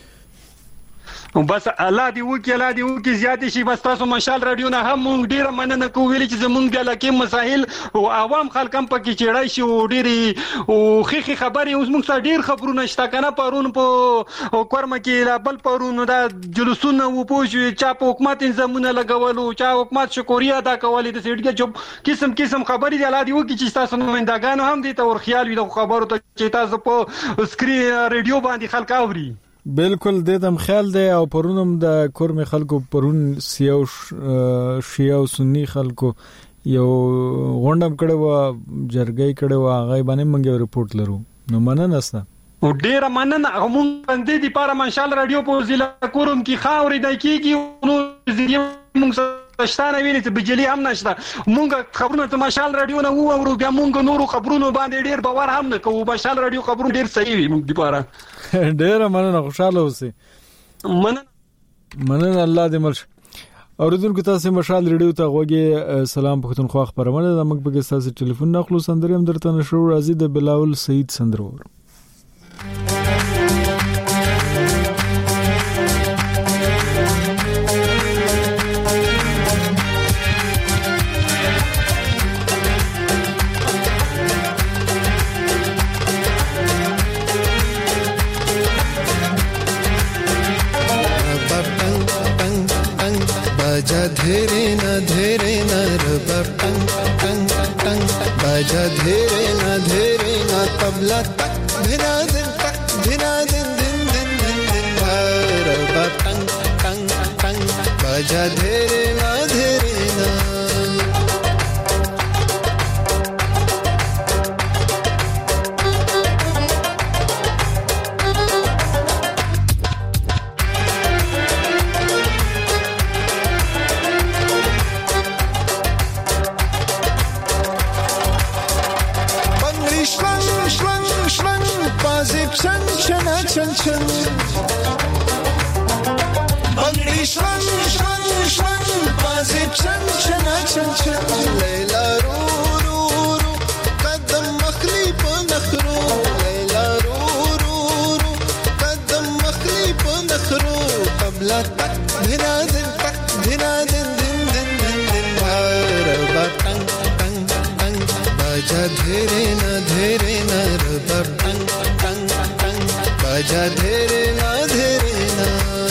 بس الله دی وکي الله دی وکي زیات شي بس تاسو مشال رادیو نه هم مونږ ډیر مننه کوو ویل چې زمونږ د لکه مسائل او عوام خلک هم پکې چړای شي او ډیر او خخي خبري اوس موږ سره ډیر خبرونه شته کنه پرون په کورمه کې بل پرون دا جلوسونه و پوښي چا په حکومت انځمونه لګولو چا حکومت شکریا ادا کولې د سیډګه جوب قسم قسم خبري دی الله دی وکي چې تاسو نومندګانو هم دي ته ور خیال وي د خبرو ته چې تاسو په سکرین رادیو باندې خلک اوري بالکل د دم خیال دی او پرونم د کورم خلکو پرون سیاو شیعه او سنی خلکو یو غونډم کړه و جرګي کړه و هغه باندې موږ رپورت لرو نو مننه استه او ډیر مننه هم باندې د پاره ماشال رادیو په ضلع کورم کې خاورې د کیږي نو موږ شته نه ویني چې بجلی هم نشته. مونږ خبرونه ته مشال رادیو نه وورو بیا مونږ نورو خبرونو باندې ډیر باور هم نه کوو. مشال رادیو خبرونه ډیر صحیح وي مونږ لپاره. ډیر مننه خوشاله اوسئ. مننه مننه الله دې مل. اوریدونکو تاسو مشال ریډیو ته غوږی سلام پښتونخوا خبرونه د موږ په کې تاسو ټلیفون نخلو سندري هم درته نشو راځي د بلاول سعید سندرور. बाजा धेरे न धेरे न रबर टंग टंग टंग बाजा धेरे न धेरे न तबला तक धिना दिन तक धिना दिन दिन दिन दिन दिन रबर टंग टंग टंग बाजा धेरे न धेरे न Chun chana chun chun Bangdi shwan shwan shwan Bazi chun chana chun chun Layla ru ru ru Qadam makhli pa nakhru Layla ru ru ru Qadam makhli pa nakhru Qabla tak dhina din tak dhina din din din din din Raba tang tang tang Baja dhere na dhere na Raba tang tang बाजा धेरे ना धेरे ना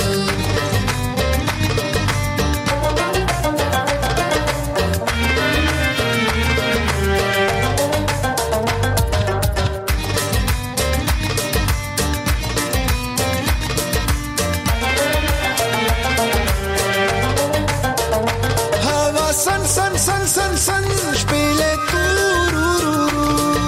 हवा सन सन सन सन सन spiele tu ru ru ru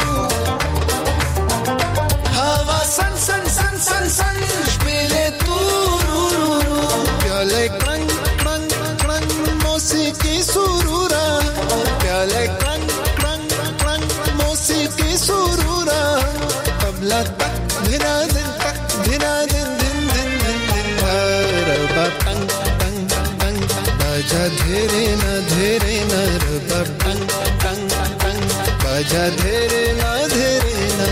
हवा सन सन सन सन सन spiele tu ru ru ru प्याले क्रंग क्रंग क्रंग मौसीकी सुरूरा प्याले क्रंग क्रंग क्रंग मौसीकी सुरूरा तबला तक धिना दिन तक धिना दिन दिन दिन दिन दिन रबा तंग तंग तंग बाजा धेरे न धेरे न रबा तंग तंग तंग बाजा धेरे न धेरे न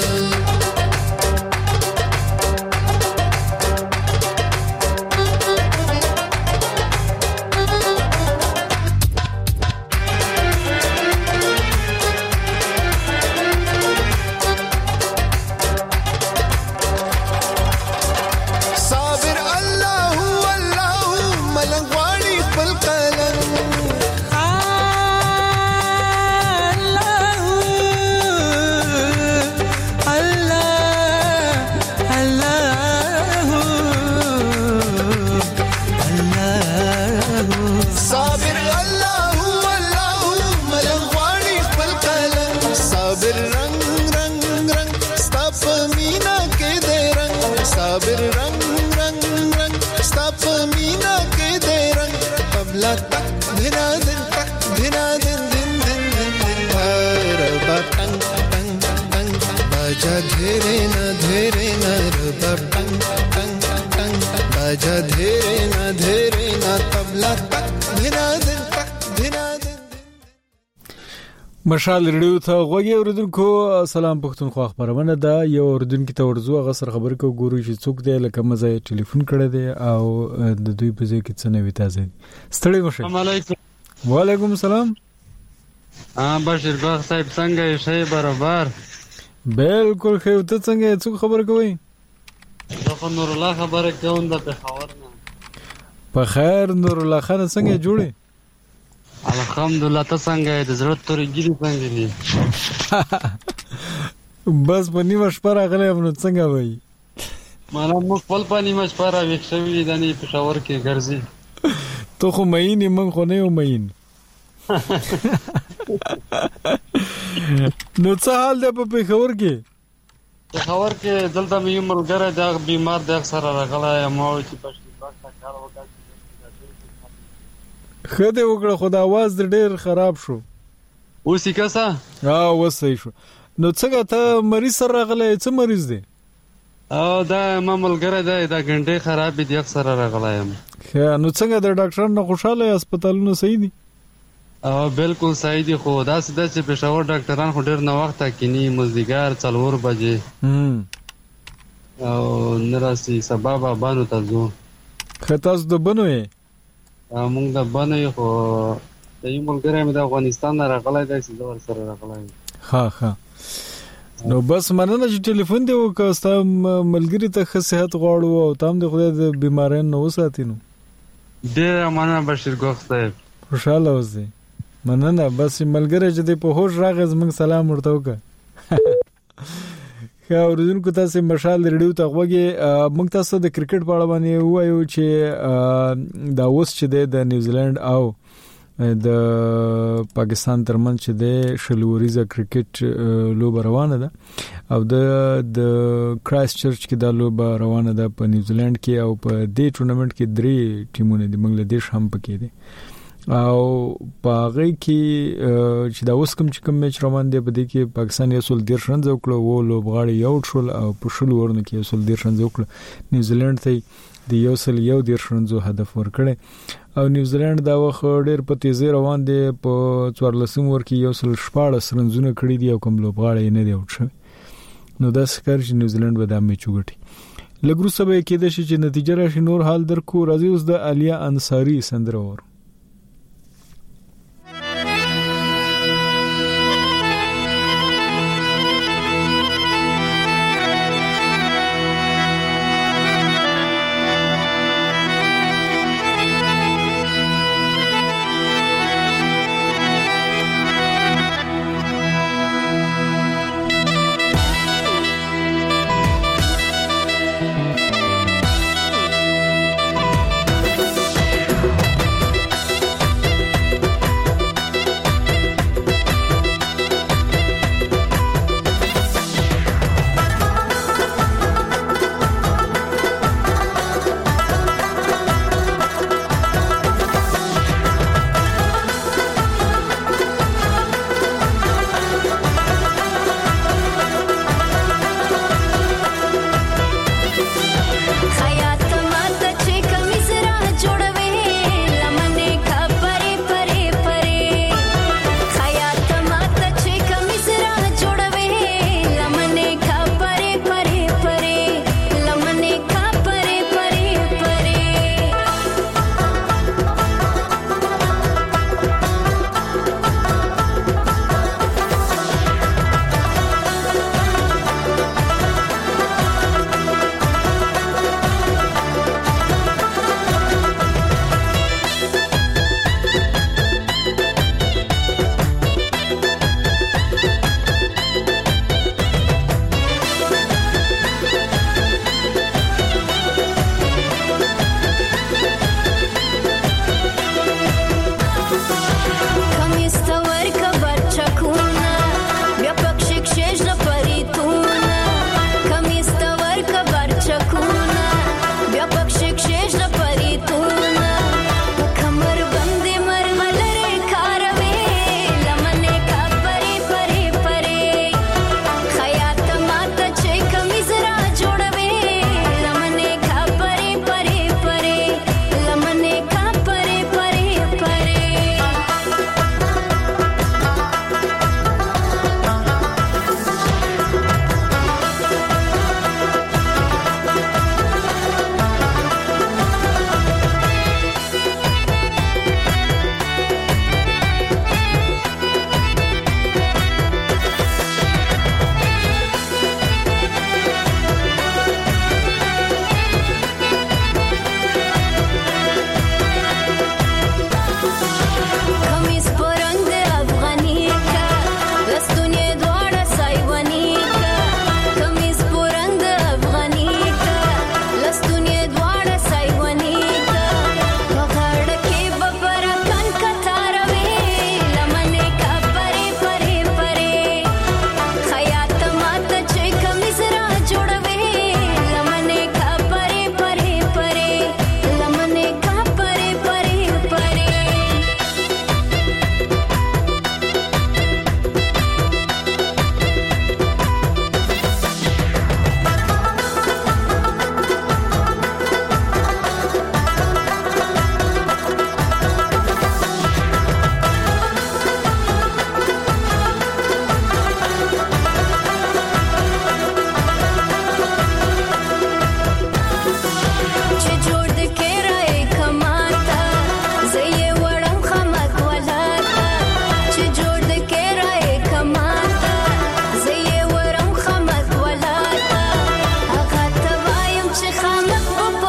धेरे न धेरे न रबर टंग टंग टंग बाजा धेरे न धेरे न तबला तक धिना दिन तक धिना दिन مشال ریډیو ته غوږی اوریدونکو سلام پښتونخوا خبرونه ده. یو اوریدونکو ته ورزو هغه سره خبرې کو ګورو چې څوک دی لکه مزه ټلیفون کړی دی او د دوی په ځای کې څه نوې تازه ستړي مشه. السلام علیکم. وعلیکم السلام. ها بشیر باغ صاحب څنګه یې شی برابر؟ بالکل خو ته څنګه څوک خبر کوي؟ زه نور الله خبره کوم د پېښور نه. په خیر نور الله خان څنګه جوړې؟ الحمدلله ته څنګه د زړه تورې ګیری څنګه دي؟ بس په نیمه شپه راغلی یم نو څنګه وایي؟ مانا موږ خپل په نیمه شپه راویښ شوي د نه پېښور کې ګرځي. ته خو مین یې موږ خو نه یو مین. نو څه حال دی په پېښور کې؟ پېښور کې دلته مې یو ملګری دی بیمار دی سره راغلی یم او چې پښتو باغ ته کار وکړ. خدای وکړه خو د आवाज ډېر خراب شو. اوس یې کسا ها وسې شو. نو څنګه ته مریض سره راغلی څه مریض دی؟ او دا ما ملګری دی دا ګنډې خراب دي اکثر راغلی یم. ښه نو څنګه د ډاکټر نه خوشاله هسپتالونه صحیح دي؟ او بالکل صحیح دي خو دا سده چې پېښور ډاکټران خو ډېر نه وخته کینی مازدیګر څلور بجې او نه راسي سبا به بانو ته ځو. ښه تاسو د بنو یې؟ موږ د بنو یو خو د یو ملګری مې د افغانستان نه راغلی دی چې زه ورسره راغلی یم. ښه ښه نو بس مننه چې ټلیفون دی وکړه. ستا ملګري ته ښه صحت غواړو او ته هم د خدای د بیماریو نه وساتې. نو ډېره مننه بشیر ګوښ صاحب. خوشحاله اوسئ. مننه. بس ملګری چې دی په هوش راغی زموږ سلام ورته وکړه. ښه اورېدونکو تاسې مشال ریډیو ته غوږی. موږ تاسو د کرکټ په اړه باندې ووایو چې دا اوس چې دی د نیوزیلند او د پاکستان ترمنځ چې دی شلوریزه کرکټ لوبه روانه ده او د د کرایست چرچ کې دا لوبه روانه ده په نیوزیلند کې او په دې ټورنمنت کې درې ټیمونه دي بنگلاديش هم پکې دي او په هغه کې چې دا اوس کوم چې کوم میچ روان دی په دې کې پاکستان یو سل ډیر شنځ وکړو وو لوبغاړي یو شول او په شل ورنه کې یو سل ډیر شنځ وکړو. نیوزیلند ته د یو سل یو ډیر شنځو هدف ورکړي او نیوزیلند دا وخت ډیر په تیزی روان دی. په څوارلسم ور کې یو سل شپاړس رنزونه کړی دي او کوم لوبغاړي نه دی اوټ شوی. نو دا ښکار چې نیوزیلند به دا میچ وګټي. لګرو سبا کې د شي چې نتیجه راشي. نور حال درکو راځي اوس د علیا انصاری سندره ور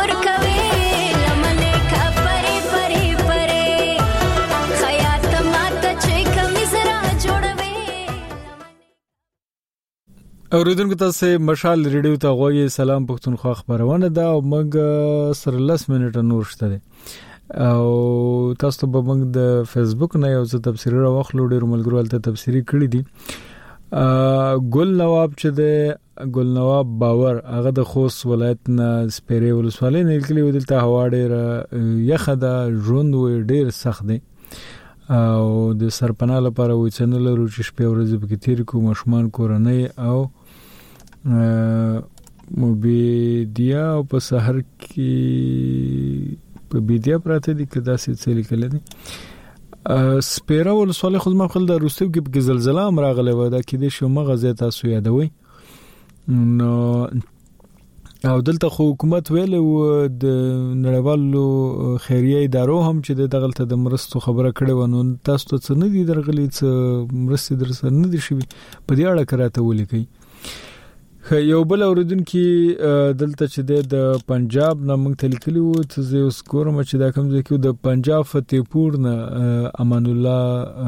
ور کوي لمنه کا پري پري پري خیاط ماته چې کمی زرا جوړوي. اوریدونکو تاسو مشال ریډیو ته غوږی سلام پښتونخوا خبرونه ده او موږ سره لس منټه نور شته دي او تاسو ته به موږ د فیسبوک نه یو څه تفسیری راوخلو ډیر ملګرو ته تفسیری کړی دي. ګل نواب چې د ګل نواب باور هغه د خوست ولایت نه سپیرې ولسوالۍ نه کلی ودلته هوا ډیر یخه ده ژوند ډیر سخت دی او د سرپناه لپاره وې څنګه لرو چې شپه ورځې په کې تیر کو مشمان کورنۍ او مبيدیا او په سحر کې په بيدیا پراته دي کدا سې څه لیکل دي. سپیره ولسوالۍ خو ما خپل د روسو کې په زلزلہ هم راغلی و دا کې د شومه غزه تاسو یادوي نو او دلته خو حکومت ویل او د نړیوالو خیریه ادارو هم چې دغلته د مرستو خبره کړې و نو تاسو ته څه نه دي درغلي څه مرستې درسره نه دي شوی په دې اړه کراته ولیکي. یو بل اوریدونکو دلته چې د پنجاب نامنګ تلکلی و ته زه اوس ګورم چې دا کوم ځکه د پنجاب فتحپور نه امان الله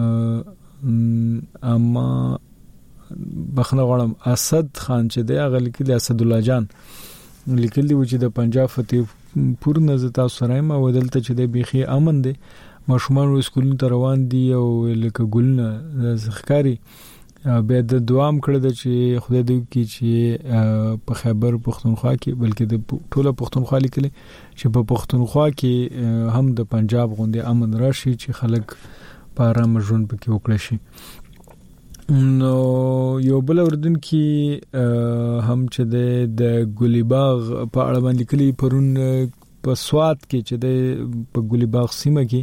اما بخنه غړم اسد خان چې د غل کې د اسد الله جان لیکلی و چې د پنجاب فتحپور نه زتا سره ما ودلته چې د بيخي امن دي ماشومان سکول ته روان دي او لکه ګلنه ځخکاری بیا د دوام کړی د چې خدای دې کی چې په خیبر پښتونخوا کې بلکې د ټوله پښتونخوا لیکلي چې په پښتونخوا کې هم د پنجاب غوندې امن راشي چې خلک په آرام ژوند پکې وکړي شي. نو یو بل اوردونکو هم چې د ګلی باغ په اړه باندې کلی پرون په سواد کې چې د په ګلی باغ سیمه کې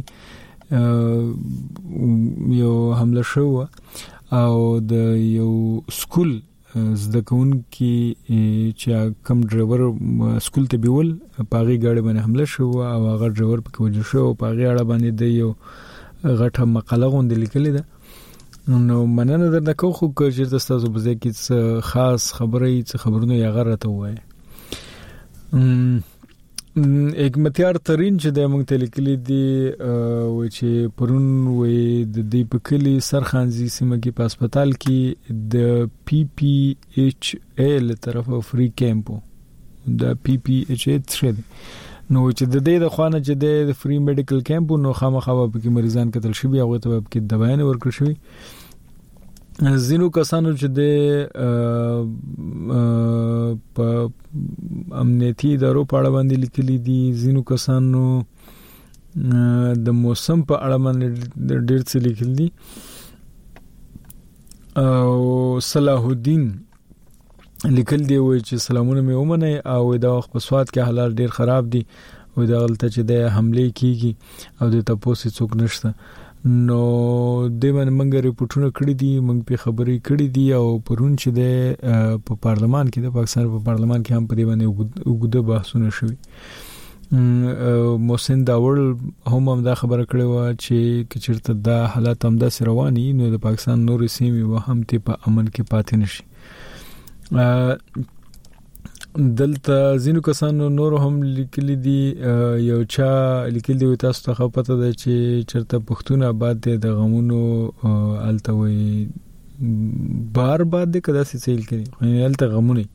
یو حمله شو او د یو سکول زده کوونکي چې کم ډرایور سکول ته بیول پاغي گاډي باندې حمله شو او هغه ډرایور په کوجه شو پاغي اړه باندې د یو غټه مقاله غونډه لیکلې ده. نو مننه درنه کو خو چې تاسو په ځای کې خاص خبرې څه خبرونه یې غره ته وایي. یک متیار ترين چې د موږ تلکلی دی و چې پرون وې د دې په کلی سرخانزي سیمه کې په هسپتال کې د پی پی ایچ ای له طرفه فری کیمپو د پی پی ایچ ای تر نو چې د دې د خوانه چې د فری میډیکل کیمپ نو خامخا په کې مریضان کتل شوی هغه ته په کې دوايان ورکړ شوی. زینو کسانو چې د په امنیتي ادارو په اړه باندې لیکلي دي زینو کسانو د موسم په اړه باندې ډېر څه لیکلي دي او صلاح الدین لیکل دی وای چې سلامونه مې ومنه او دا وخت په سواد کې حالات ډېر خراب دي او دا غلطه چې د حمله کیږي او د تاسو څوک نشته نو د من منګ ریپورتونه کړی دي منګ په خبرې کړې دي او پرون چې د په پارلمان کې د پاکستان په پارلمان کې هم په دې باندې وګړه بحثونه شوي. محسن داور هم هم دا خبره کړې و چې چیرته دا حالات هم د رواني نو د پاکستان نور سیمې و هم ته په امن کې پاتې نشي. دلته زینو کسانو نور هم لیکلي دي یو چا لیکلي دی تاسو ته پته ده چې چرته پښتون آباد دي د غمونو التوي بار باد دي کدا سې سیل کړي الته غمونه.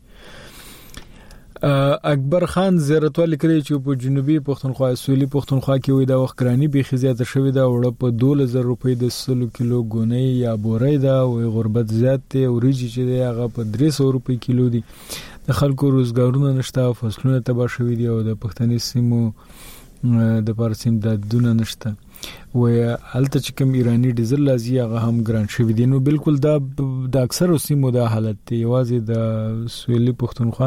اکبر خان زیارتوال لیکلي چې په جنوبي پښتونخوا سولي پښتونخوا کې وې دا وخت کرانی به خزيات شوې دا وړ په دوه زره روپۍ د سلو کیلو غونې یا بورې دا وې غربت زیات ته اوریجی چې هغه په درې سوه روپۍ کیلو دي. د خلکو روزګارونه نشته فصلونه تباہ شوي دي او د پښتني سیمو د پارسیم د دونه نشته و الته چې کوم ایرانی ډیزل لازم هغه هم ګران شوی دي. نو بالکل دا د اکثر سیمو د حالت دی یوازې د سویلي پښتونخوا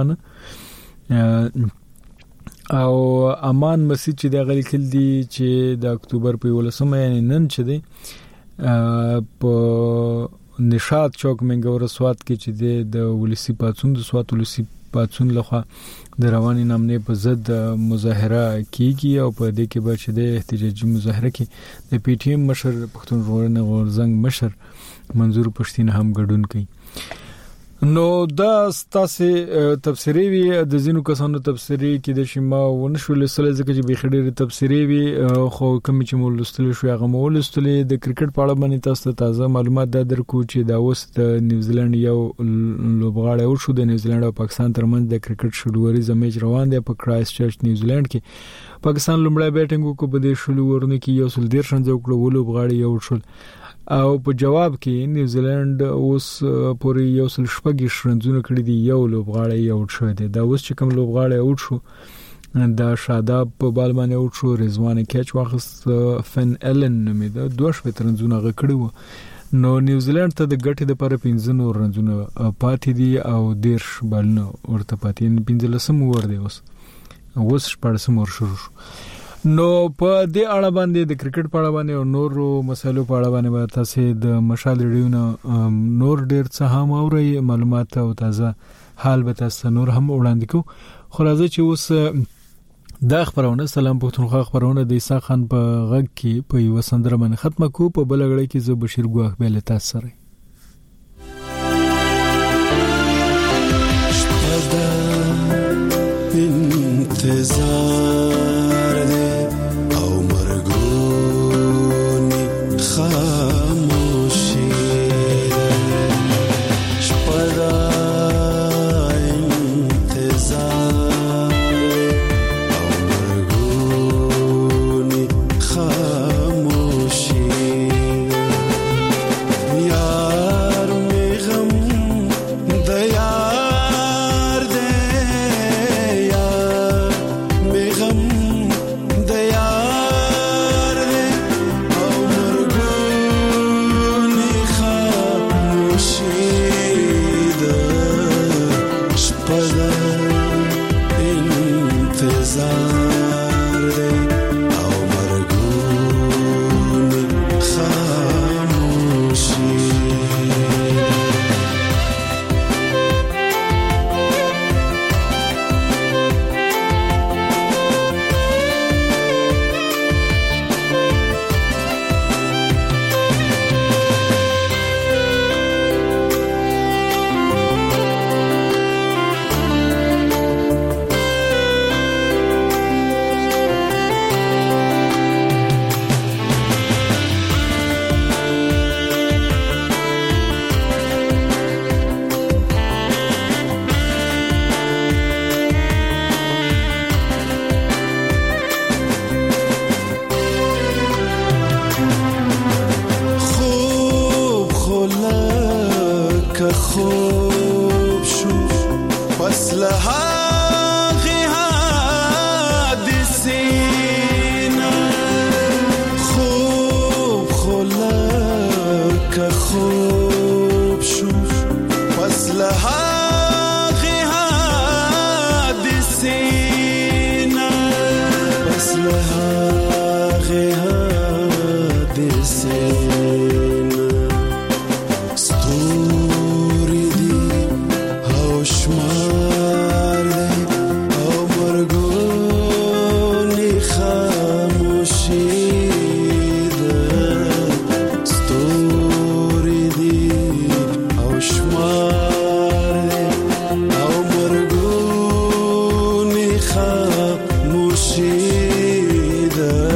او امان مسجد چې د غلی کل دي چې د اکتوبر په ولسمه یعنی نن چې دی په نشاط چوک منګور سواد کې چې د ولسی پاتون د سواد ولسی پاتون لخوا د رواني نامنې په ضد مظاهره کیږي او په دې کې به چې د احتجاجي مظاهره کې د پی ټی ایم مشر پښتون ژغورنې غورزنګ مشر منظور پښتين هم ګډون کوي. نو دا ستاسو تفسیری وی د زینو کسانو تفسیری کې د شیما ونشول سره ځکه چې به خډيري تفسیری وی خو کوم چې مول لستل شو هغه مول لستل د کرکټ په اړه باندې تاسو ته تازه معلومات درکو چې دا اوس د نیوزیلند یو لوبغاړی او شو د نیوزیلند او پاکستان ترمنځ د کرکټ شډوري میچ روان دی په کرایست چرچ نیوزیلند کې پاکستان لومړی بیټینګ کو په دې شلو ورنه کې یو سل ډیر شنځ وکړو لوبغاړی یو شل او په جواب کې نیوزیلند اوس پورې یو سل شپږ شرنځونه کړی دی یو لوبغاړی یو شو دی دا اوس چې کوم لوبغاړی اوټ شو دا شاداب په بال باندې اوټ شو رضوان کیچ واخست فن ایلن نومې دا دوه شپږ ترنځونه غکړو نو نیوزیلند ته د ګټې لپاره پنځه نور رنځونه پاتې دي او دیرش بالونه ورته پاتې پنځلسم ور دی اوس اوس شپږم ور شروع نو په دې اړه باندې د کرکټ په اړه باندې او نورو مسایلو په اړه باندې تاسو د مشال ریډیو نور ډیر څه هم اوري معلومات او تازه حال به تاسو نور هم وړاندې کو خو راځي چې اوس د خبرونه سلام پښتونخوا خبرونه د عیسی خان په غږ کې په یو سندره باندې ختمه کو په بلګړی کې زه بشیر ګواخ به له تاسو سره انتظار دے او مرگونی خاموشی شپدا انتظار او مرگونی خاموشی یار می غم دیا خوب شو فصل هاغی حادثینا خوب خلق خوب شو فصل هاغی حادثینا فصل هاغی حادثینا شمار او مرگونی خاموشی ستوری دی او شمار او مرگونی خاموشی